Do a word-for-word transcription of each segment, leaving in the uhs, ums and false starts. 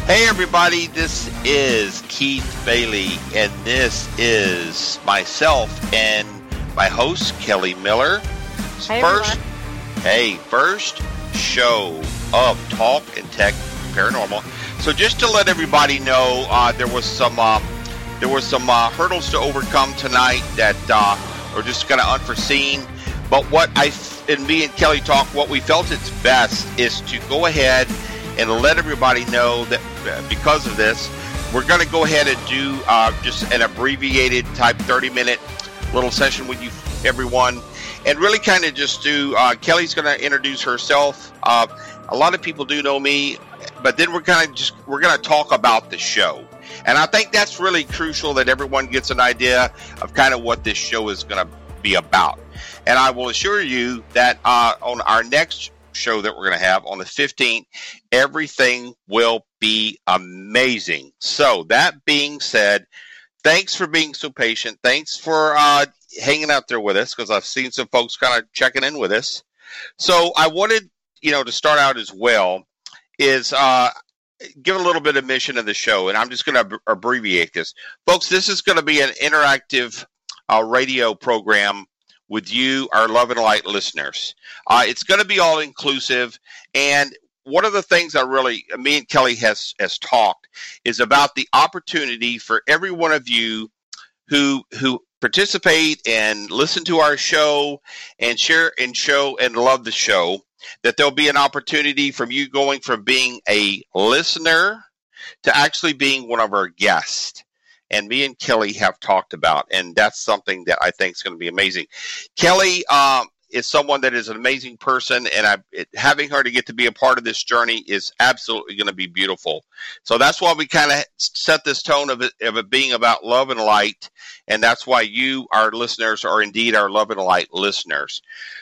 Hey everybody, this is Keith Bailey, and this is myself and my host, Kelly Miller. Hi, first, everyone. Hey, first show of Talk and Tech Paranormal. So just to let everybody know, uh, there was some uh, there was some uh, hurdles to overcome tonight that uh, were just kind of unforeseen. But what I and me and Kelly talk, what we felt it's best is to go ahead and let everybody know that because of this, we're going to go ahead and do uh, just an abbreviated type thirty minute little session with you, everyone, and really kind of just do, uh, Kelly's going to introduce herself. Uh, a lot of people do know me, but then we're kind of just, we're going to talk about the show. And I think that's really crucial that everyone gets an idea of kind of what this show is going to be about. And I will assure you that uh, on our next show that we're going to have on the fifteenth, everything will be amazing. So that being said, thanks for being so patient. Thanks for uh, hanging out there with us, because I've seen some folks kind of checking in with us. So I wanted, you know, to start out as well is uh, give a little bit of mission of the show, and I'm just going to ab- abbreviate this. Folks, this is going to be an interactive uh, radio program with you, our Love and Light listeners. Uh, it's going to be all inclusive. And one of the things I really, me and Kelly has, has talked is about the opportunity for every one of you who, who participate and listen to our show and share and show and love the show, that there'll be an opportunity from you going from being a listener to actually being one of our guests. And me and Kelly have talked about, and that's something that I think is going to be amazing. Kelly um, is someone that is an amazing person, and I, it, having her to get to be a part of this journey is absolutely going to be beautiful. So that's why we kind of set this tone of it, of it being about love and light, and that's why you, our listeners, are indeed our Love and Light listeners.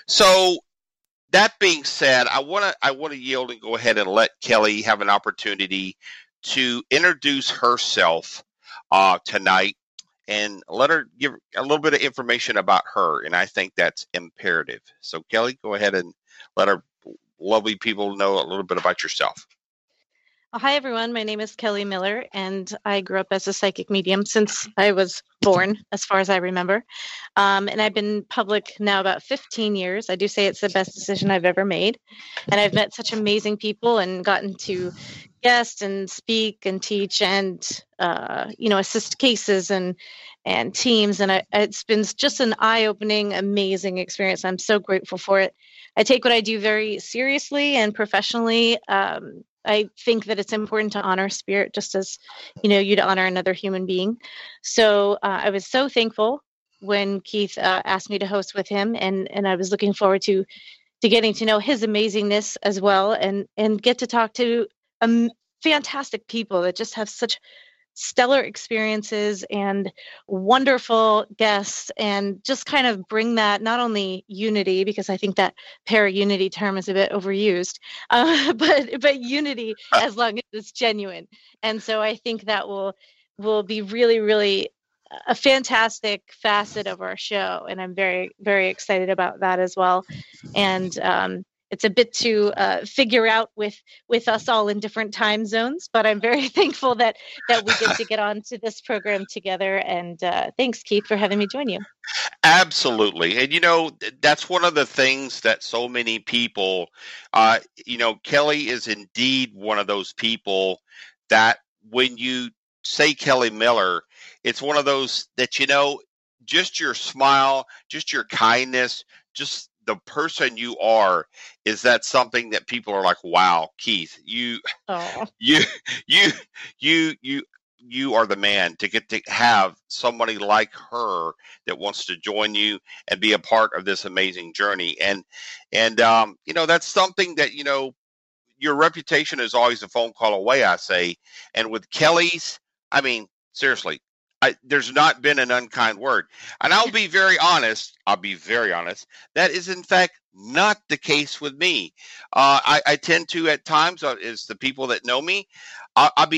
So that being said, I want to I want to yield and go ahead and let Kelly have an opportunity to introduce herself Uh, tonight, and let her give a little bit of information about her, and I think that's imperative. So Kelly, go ahead and let our lovely people know a little bit about yourself. Well, hi, everyone. My name is Kelly Miller, and I grew up as a psychic medium since I was born, as far as I remember. Um, and I've been public now about fifteen years. I do say it's the best decision I've ever made. And I've met such amazing people and gotten to guest and speak and teach and, uh, you know, assist cases and and teams. And I, it's been just an eye-opening, amazing experience. I'm so grateful for it. I take what I do very seriously and professionally. Um, I think that it's important to honor spirit, just as, you know, you'd honor another human being. So uh, I was so thankful when Keith uh, asked me to host with him, and and I was looking forward to to getting to know his amazingness as well, and and get to talk to um, fantastic people that just have such stellar experiences and wonderful guests, and just kind of bring that not only unity, because I think that para-unity term is a bit overused, uh, but but unity as long as it's genuine. And so I think that will will be really, really a fantastic facet of our show, and I'm very, very excited about that as well. And um, it's a bit to uh, figure out with with us all in different time zones, but I'm very thankful that that we get to get on to this program together. And uh, thanks, Keith, for having me join you. Absolutely. And, you know, that's one of the things that so many people, uh, you know, Kelly is indeed one of those people that when you say Kelly Miller, it's one of those that, you know, just your smile, just your kindness, just the person you are, is that something that people are like, wow, Keith, you, Oh. you, you, you, you, you are the man to get to have somebody like her that wants to join you and be a part of this amazing journey. And, and, um, you know, that's something that, you know, your reputation is always a phone call away, I say. And with Kelly's, I mean, seriously, I, there's not been an unkind word. And I'll be very honest, I'll be very honest, that is in fact not the case with me. Uh, I, I tend to at times, uh, is the people that know me, I'll, I'll be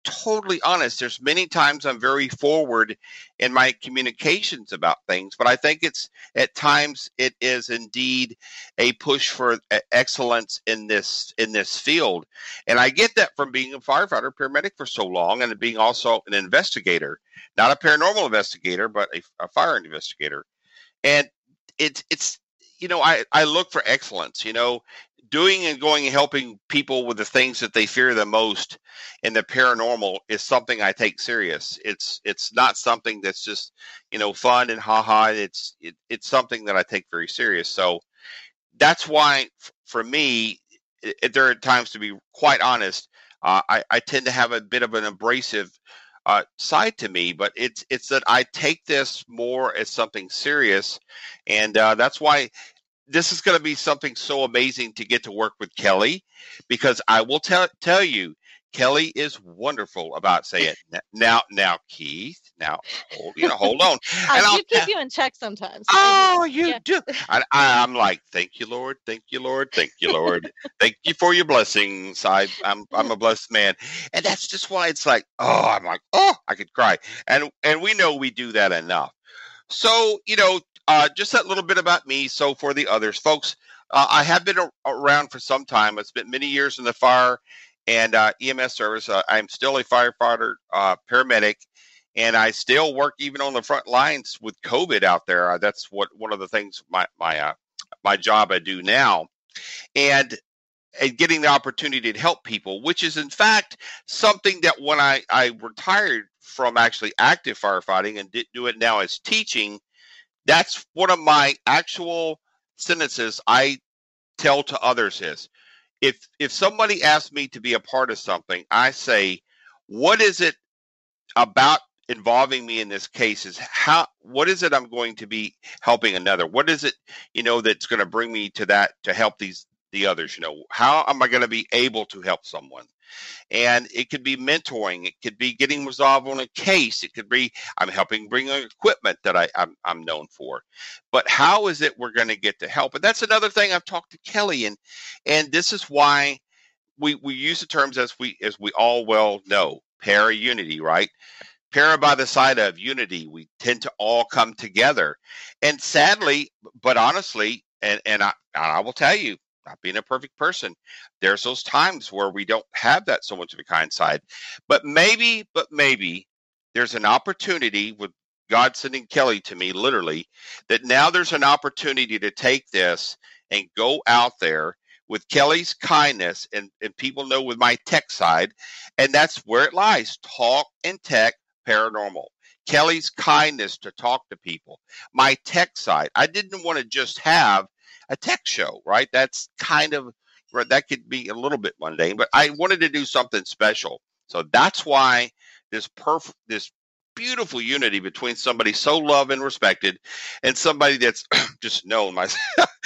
totally honest. There's many times I'm very forward in my communications about things, but I think it's at times it is indeed a push for e- excellence in this in this field. And I get that from being a firefighter, paramedic for so long, and being also an investigator, not a paranormal investigator, but a, a fire investigator. And it's it's you know, I, I look for excellence, you know, doing and going and helping people with the things that they fear the most in the paranormal is something I take serious. It's it's not something that's just, you know, fun and ha-ha. It's it, it's something that I take very serious. So that's why, f- for me, it, there are times, to be quite honest, uh, I, I tend to have a bit of an abrasive uh, side to me, but it's it's that I take this more as something serious, and uh, that's why this is going to be something so amazing to get to work with Kelly, because I will tell tell you, Kelly is wonderful about saying now, now, Keith, now, hold, you know, hold on. I And do I'll keep tell, you in check sometimes. oh, you Yeah. do. And I, I'm like, thank you, Lord, thank you, Lord, thank you, Lord, thank you for your blessings. I, I'm, I'm a blessed man, and that's just why it's like, oh, I'm like, oh, I could cry, and and we know we do that enough. So, you know, uh, just that little bit about me. So for the others, folks, uh, I have been a- around for some time. I spent many years in the fire and uh, E M S service. Uh, I'm still a firefighter, uh, paramedic, and I still work even on the front lines with COVID out there. Uh, that's what one of the things my my uh, my job I do now, and and getting the opportunity to help people, which is in fact something that when I, I retired from actually active firefighting and did do it now as teaching, that's one of my actual sentences I tell to others is, if if somebody asks me to be a part of something, I say, what is it about involving me in this case? Is how what is it I'm going to be helping another? What is it, you know, that's going to bring me to that, to help these the others? You know, how am I going to be able to help someone? And it could be mentoring, it could be getting resolved on a case, it could be I'm helping bring equipment that I, I'm, I'm known for. But how is it we're going to get to help? And that's another thing I've talked to Kelly, and and this is why we, we use the terms, as we as we all well know, para unity, right? Para by the side of unity. We tend to all come together. And sadly, but honestly, and, and I, I will tell you, not being a perfect person, there's those times where we don't have that so much of a kind side. But maybe, but maybe there's an opportunity with God sending Kelly to me, literally, that now there's an opportunity to take this and go out there with Kelly's kindness, and, and people know with my tech side, and that's where it lies. Talk and tech paranormal. Kelly's kindness to talk to people. My tech side. I didn't want to just have a tech show, right? That's kind of, that could be a little bit mundane, but I wanted to do something special. So that's why this perfect, this beautiful unity between somebody so loved and respected and somebody that's just known myself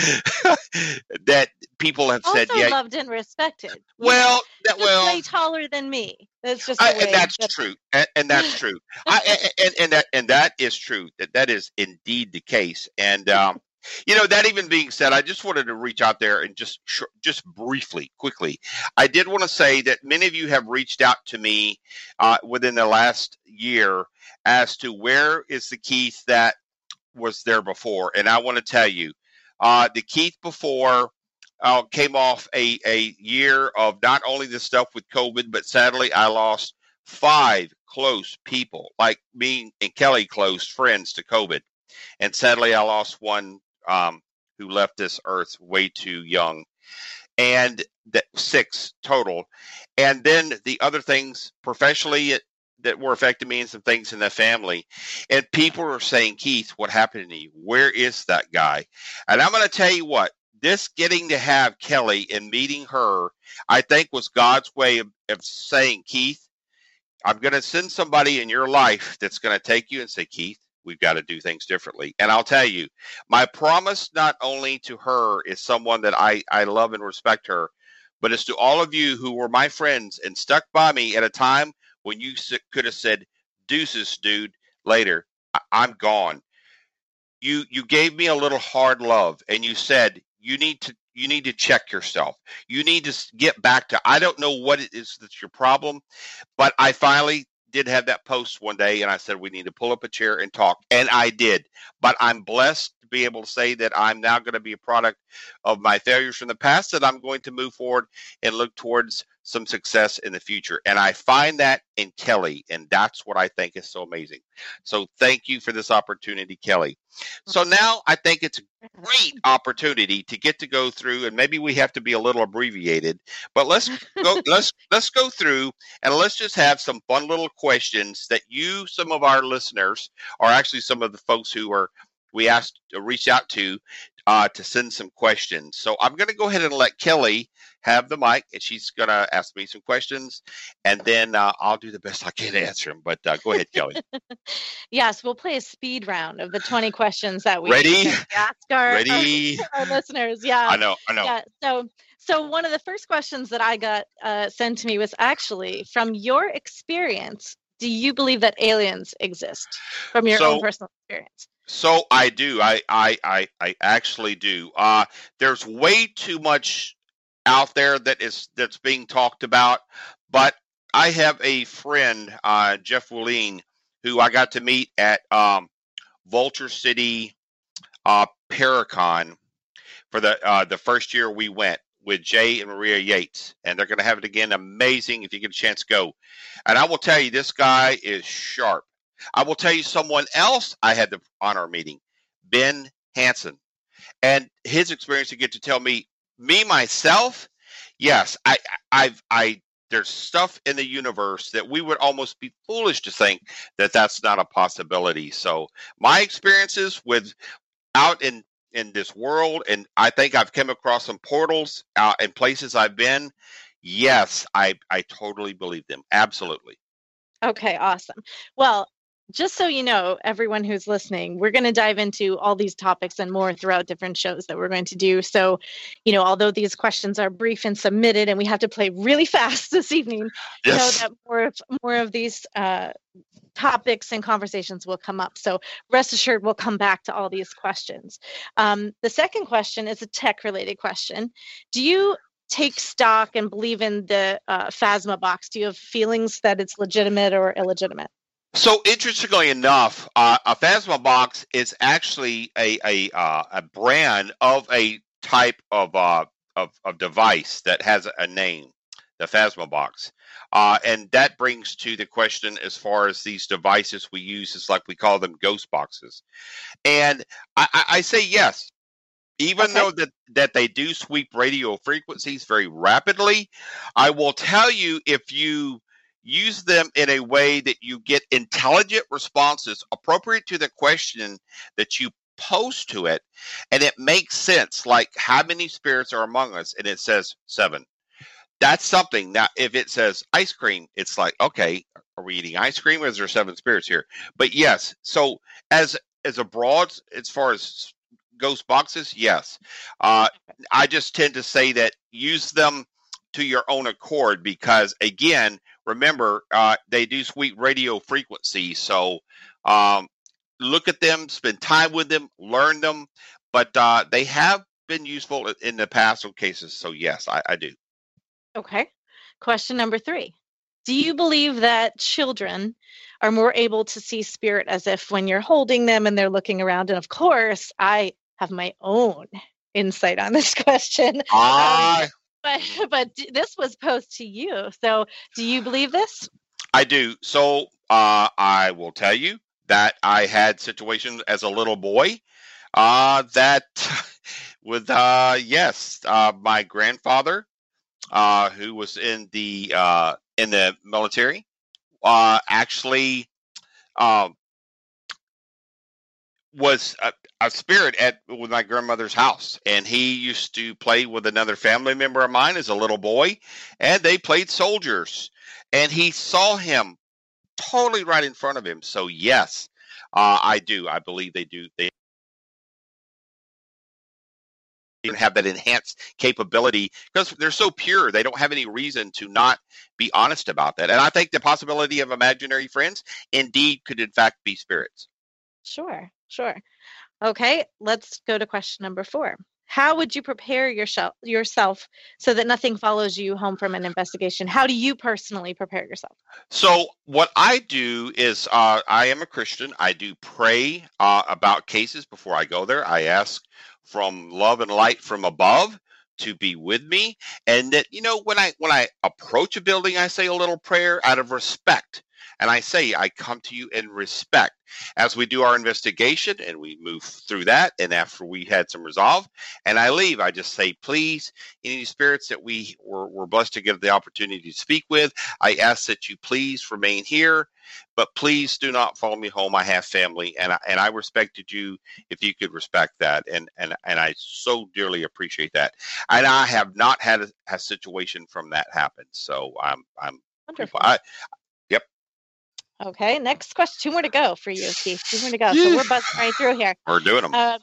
that people have Also said, yeah, loved and respected. You well, know, that just well, way taller than me. That's just I, the way and that's that- true, and, and that's true. I, and, and that and that is true. That that is indeed the case. And um, you know, that even being said, I just wanted to reach out there and just sh- just briefly, quickly, I did want to say that many of you have reached out to me uh, within the last year as to where is the Keith that was there before, and I want to tell you, uh, the Keith before uh, came off a, a year of not only the stuff with COVID, but sadly I lost five close people, like me and Kelly, close friends to COVID. And sadly I lost one um, who left this earth way too young. And that six total. And then the other things professionally it, that were affecting me, and some things in the family. And people are saying, Keith, what happened to you? Where is that guy? And I'm going to tell you what, this getting to have Kelly and meeting her, I think was God's way of, of saying, Keith, I'm going to send somebody in your life that's going to take you and say, Keith, we've got to do things differently. And I'll tell you, my promise not only to her is someone that I, I love and respect her, but it's to all of you who were my friends and stuck by me at a time when you could have said, deuces, dude, later, I- I'm gone. You you gave me a little hard love, and you said, you need to you need to check yourself. You need to get back to, I don't know what it is that's your problem, but I finally did have that post one day, and I said, we need to pull up a chair and talk. And I did. But I'm blessed to be able to say that I'm now going to be a product of my failures from the past, and I'm going to move forward and look towards some success in the future. And I find that in Kelly, and that's what I think is so amazing. So thank you for this opportunity, Kelly. So now I think it's a great opportunity to get to go through, and maybe we have to be a little abbreviated, but let's go let's let's go through and let's just have some fun little questions that you, some of our listeners, or actually some of the folks who are we asked to reach out to uh, to send some questions. So I'm going to go ahead and let Kelly have the mic, and she's going to ask me some questions, and then uh, I'll do the best I can to answer them. But uh, go ahead, Kelly. Yes, we'll play a speed round of the twenty questions that we ready. ask our, ready. our, our listeners. Yeah, I know, I know. Yeah. So, so one of the first questions that I got uh, sent to me was actually, from your experience, do you believe that aliens exist? From your so, own personal experience. So I do. I I I, I actually do. Uh, there's way too much out there that is that's being talked about, but I have a friend, uh, Jeff Willeen, who I got to meet at um, Vulture City uh, Paracon for the uh, the first year we went with Jay and Maria Yates, and they're going to have it again. Amazing. If you get a chance, go. And I will tell you, this guy is sharp. I will tell you someone else I had the honor of meeting, Ben Hansen, and his experience to get to tell me, me myself, yes, I, I've, I, there's stuff in the universe that we would almost be foolish to think that that's not a possibility. So my experiences with out in, in this world, and I think I've come across some portals uh, in places I've been. Yes, I, I totally believe them. Absolutely. Okay, awesome. Well, just so you know, everyone who's listening, we're going to dive into all these topics and more throughout different shows that we're going to do. So, you know, although these questions are brief and submitted and we have to play really fast this evening, yes, know that more of, more of these uh, topics and conversations will come up. So rest assured, we'll come back to all these questions. Um, the second question is a tech-related question. Do you take stock and believe in the uh, Phasma box? Do you have feelings that it's legitimate or illegitimate? So interestingly enough, uh, a Phasma box is actually a a, uh, a brand of a type of, uh, of of device that has a name, the Phasma box, uh, and that brings to the question as far as these devices we use is like we call them ghost boxes, and I, I, I say yes. Even okay. though that, that they do sweep radio frequencies very rapidly, I will tell you, if you use them in a way that you get intelligent responses appropriate to the question that you pose to it, and it makes sense, like how many spirits are among us, and it says seven. That's something. Now, if it says ice cream, it's like, okay, are we eating ice cream, or is there seven spirits here? But yes, so as as a broad, as far as ghost boxes, yes. Uh, I just tend to say that use them to your own accord, because again, remember, uh, they do sweep radio frequencies. So um, look at them, spend time with them, learn them. But uh, they have been useful in the past cases. So yes, I, I do. Okay. Question number three. Do you believe that children are more able to see spirit as if when you're holding them and they're looking around? And of course, I have my own insight on this question. I... Um, But but this was posed to you. So do you believe this? I do. So uh, I will tell you that I had situations as a little boy uh, that with, uh, yes, uh, my grandfather, uh, who was in the uh, in the military, uh, actually uh, was a, a spirit at with my grandmother's house, and he used to play with another family member of mine as a little boy, and they played soldiers, and he saw him totally right in front of him. So yes, uh, I do. I believe they do. They have that enhanced capability because they're so pure. They don't have any reason to not be honest about that. And I think the possibility of imaginary friends indeed could in fact be spirits. Sure, sure. Okay, let's go to question number four. how would you prepare yourself yourself so that nothing follows you home from an investigation? How do you personally prepare yourself? So what I do is uh, I am a Christian. I do pray uh, about cases before I go there. I ask from love and light from above to be with me, and that, you know, when I when I approach a building, I say a little prayer out of respect. And I say, I come to you in respect as we do our investigation and we move through that. And after we had some resolve and I leave, I just say, please, any spirits that we were, were blessed to get the opportunity to speak with, I ask that you please remain here, but please do not follow me home. I have family, and I, and I respected you if you could respect that. And, and, and I so dearly appreciate that. And I have not had a, a situation from that happen. So I'm, I'm, Wonderful. I, Okay, next question. Two more to go for you, Keith. Two more to go. So we're buzzing right through here. We're doing them. Uh,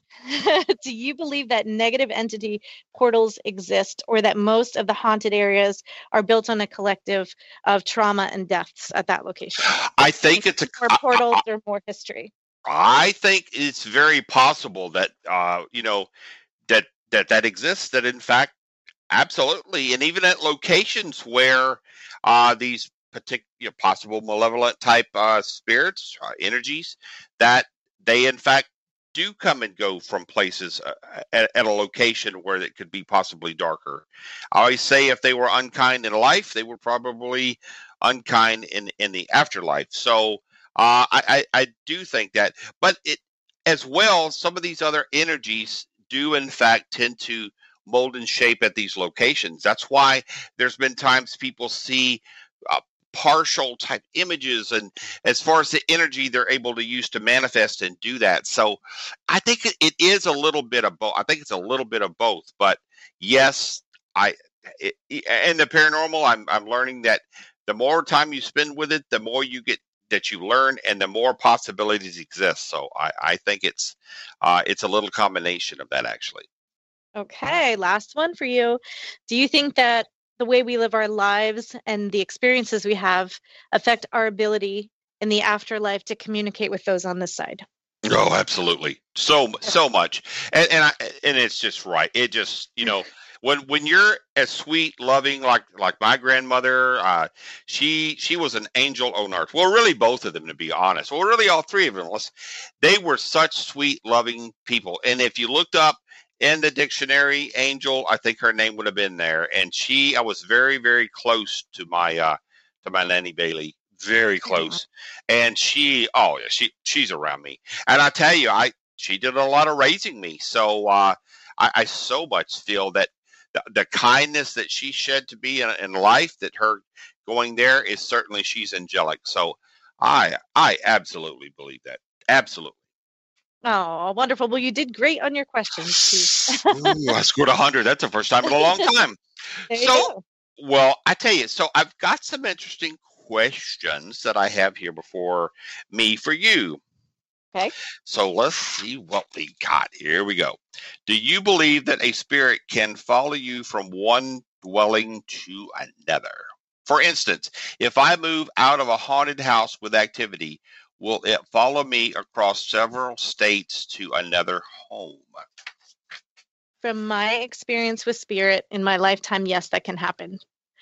do you believe that negative entity portals exist, or that most of the haunted areas are built on a collective of trauma and deaths at that location? I think it's a more portals or more history. I think it's very possible that uh, you know that that that exists. That in fact, absolutely, and even at locations where uh, these particular you know, possible malevolent type uh, spirits, uh, energies, that they in fact do come and go from places uh, at, at a location where it could be possibly darker. I always say if they were unkind in life, they were probably unkind in, in the afterlife. So uh, I, I, I do think that, but it as well, some of these other energies do in fact tend to mold and shape at these locations. That's why there's been times people see uh, partial type images, and as far as the energy they're able to use to manifest and do that. So I think it is a little bit of both. I think it's a little bit of both, but yes, I it, and the paranormal, I'm I'm learning that the more time you spend with it, the more you get that you learn, and the more possibilities exist. So I, I think it's uh, it's a little combination of that, actually. Okay, last one for you. Do you think that the way we live our lives and the experiences we have affect our ability in the afterlife to communicate with those on this side? Oh, absolutely. So, so much. And, and I, and it's just right. It just, you know, when, when you're as sweet, loving, like, like my grandmother, uh, she, she was an angel on earth. Well, really both of them, to be honest. Well, really all three of them. They were such sweet, loving people. And if you looked up in the dictionary, angel, I think her name would have been there. And she, I was very, very close to my, uh, to my Nanny Bailey, very close. Mm-hmm. And she, oh yeah, she, she's around me. And I tell you, I, she did a lot of raising me. So, uh, I, I so much feel that the, the kindness that she shed to me in, in life, that her going there is certainly, she's angelic. So I, I absolutely believe that. Absolutely. Oh, wonderful. Well, you did great on your questions. Ooh, I scored one hundred. That's the first time in a long time. There you so, go. Well, I tell you, so I've got some interesting questions that I have here before me for you. Okay. So let's see what we got. Here we go. Do you believe that a spirit can follow you from one dwelling to another? For instance, if I move out of a haunted house with activity, will it follow me across several states to another home? From my experience with spirit in my lifetime, yes, that can happen.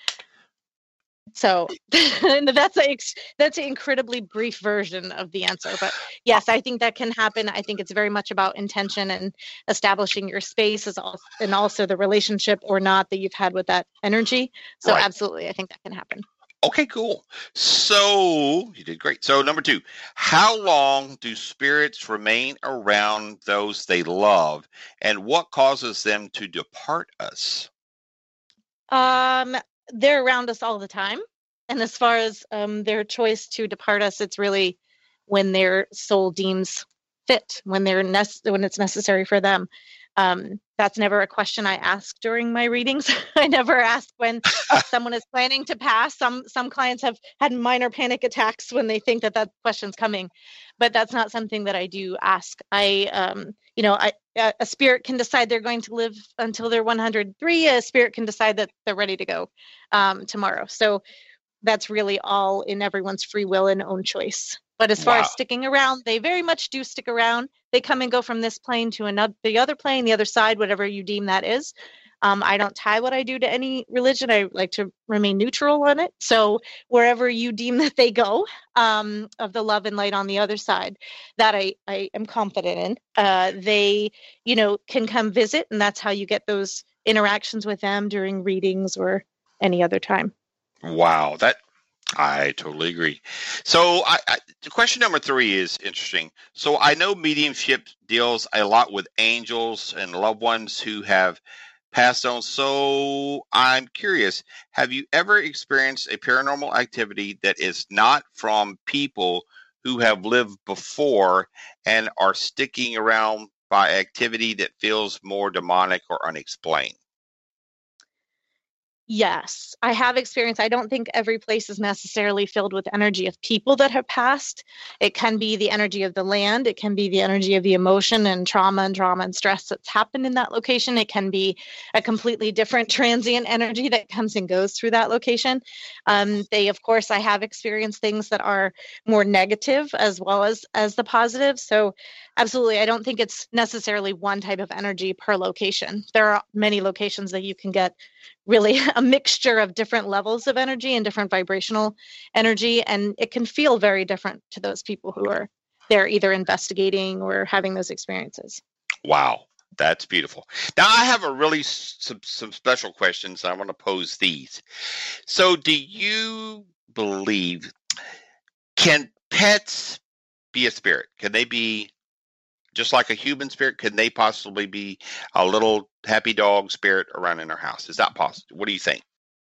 So that's a that's an incredibly brief version of the answer. But yes, I think that can happen. I think it's very much about intention and establishing your space as also, and also the relationship or not that you've had with that energy. So right. Absolutely, I think that can happen. Okay, cool. So you did great. So number two, how long do spirits remain around those they love, and what causes them to depart us? Um, they're around us all the time. And as far as um, their choice to depart us, it's really when their soul deems fit, when they're nece- when it's necessary for them. Um, that's never a question I ask during my readings. I never ask when someone is planning to pass. Some some clients have had minor panic attacks when they think that that question's coming, but that's not something that I do ask. I, um, you know, I a spirit can decide they're going to live until they're one hundred three. A spirit can decide that they're ready to go um, tomorrow. So that's really all in everyone's free will and own choice. But as far Wow. as sticking around, they very much do stick around. They come and go from this plane to another, the other plane, the other side, whatever you deem that is. Um, I don't tie what I do to any religion. I like to remain neutral on it. So wherever you deem that they go, um, of the love and light on the other side, that I, I am confident in, uh, they, you know, can come visit. And that's how you get those interactions with them during readings or any other time. Wow. That I totally agree. So I, I, question number three is interesting. So I know mediumship deals a lot with angels and loved ones who have passed on. So I'm curious, have you ever experienced a paranormal activity that is not from people who have lived before and are sticking around by activity that feels more demonic or unexplained? Yes, I have experience. I don't think every place is necessarily filled with energy of people that have passed. It can be the energy of the land. It can be the energy of the emotion and trauma and trauma and stress that's happened in that location. It can be a completely different transient energy that comes and goes through that location. Um, they, of course, I have experienced things that are more negative as well as as the positive. So absolutely, I don't think it's necessarily one type of energy per location. There are many locations that you can get really a mixture of different levels of energy and different vibrational energy, and it can feel very different to those people who are there either investigating or having those experiences. Wow, that's beautiful. Now I have a really some, some special questions. I want to pose these. So do you believe, can pets be a spirit? Can they be just like a human spirit? Can they possibly be a little happy dog spirit around in our house? Is that possible? What do you think?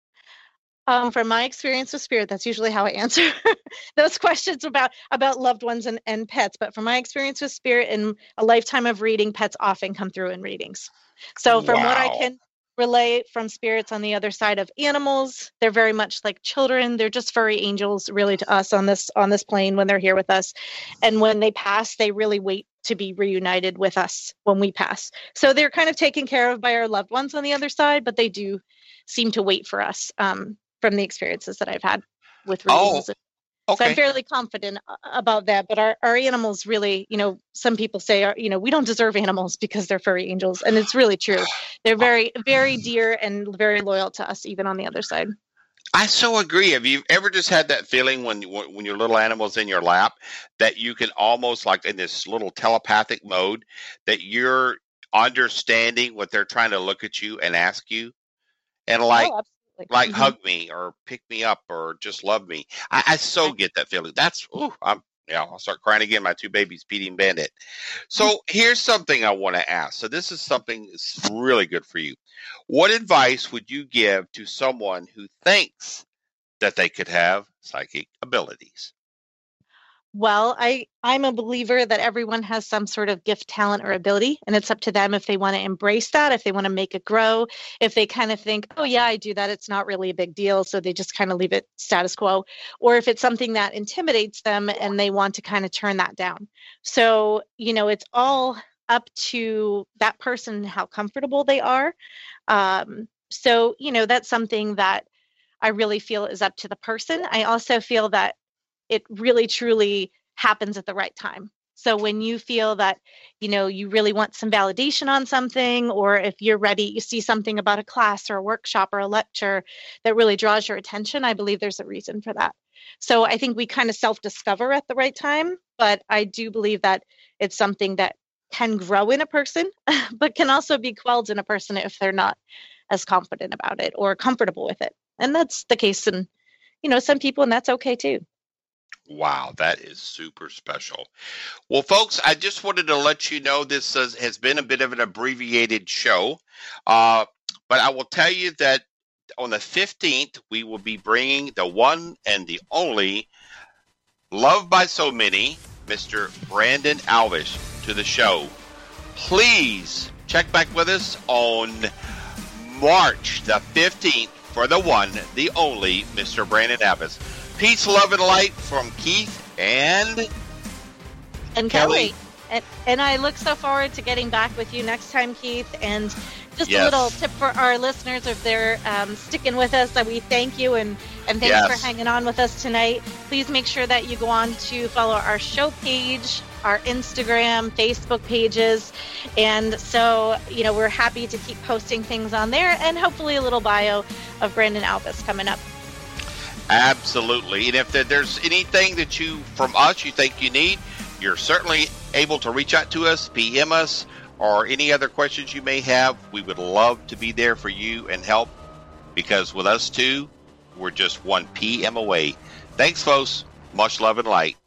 Um, from my experience with spirit, that's usually how I answer those questions about about loved ones and, and pets. But from my experience with spirit and a lifetime of reading, pets often come through in readings. So from Wow. what I can relay from spirits on the other side of animals, they're very much like children. They're just furry angels really to us on this on this plane when they're here with us. And when they pass, they really wait to be reunited with us when we pass. So they're kind of taken care of by our loved ones on the other side, but they do seem to wait for us, um, from the experiences that I've had with readings. Oh, okay. So I'm fairly confident about that. But our, our animals really, you know, some people say, are, you know, we don't deserve animals because they're furry angels. And it's really true. They're very, very dear and very loyal to us, even on the other side. I so agree. Have you ever just had that feeling when when your little animal's in your lap that you can almost, like in this little telepathic mode, that you're understanding what they're trying to look at you and ask you, and like Oh, absolutely. like Mhm. hug me or pick me up or just love me. I, I so get that feeling. That's ooh, I'm yeah. I'll start crying again. My two babies, Petey and Bandit. So here's something I want to ask. So this is something that's really good for you. What advice would you give to someone who thinks that they could have psychic abilities? Well, I, I'm a believer that everyone has some sort of gift, talent, or ability, and it's up to them if they want to embrace that, if they want to make it grow, if they kind of think, oh, yeah, I do that, it's not really a big deal, so they just kind of leave it status quo, or if it's something that intimidates them and they want to kind of turn that down. So, you know, it's all up to that person, how comfortable they are. Um, so, you know, that's something that I really feel is up to the person. I also feel that it really truly happens at the right time. So when you feel that, you know, you really want some validation on something, or if you're ready, you see something about a class or a workshop or a lecture that really draws your attention, I believe there's a reason for that. So I think we kind of self-discover at the right time, but I do believe that it's something that can grow in a person, but can also be quelled in a person if they're not as confident about it or comfortable with it. And that's the case in, you know, some people, and that's okay too. Wow, that is super special. Well, folks, I just wanted to let you know this has, has been a bit of an abbreviated show, uh, but I will tell you that on the fifteenth, we will be bringing the one and the only, loved by so many, Mister Brandon Alvis to the show. Please check back with us on March the fifteenth for the one, the only, Mister Brandon Alvis. Peace, love, and light from Keith and and Kelly. Kelly. And, and I look so forward to getting back with you next time, Keith. And just yes. a little tip for our listeners, if they're um, sticking with us, that we thank you and, and thanks yes. for hanging on with us tonight. please make sure that you go on to follow our show page, our Instagram, Facebook pages. And so, you know, we're happy to keep posting things on there, and hopefully a little bio of Brandon Albus coming up. Absolutely. And if there's anything that you, from us, you think you need, you're certainly able to reach out to us, P M us, or any other questions you may have. We would love to be there for you and help, because with us too, we're just one P M away. Thanks, folks. Much love and light.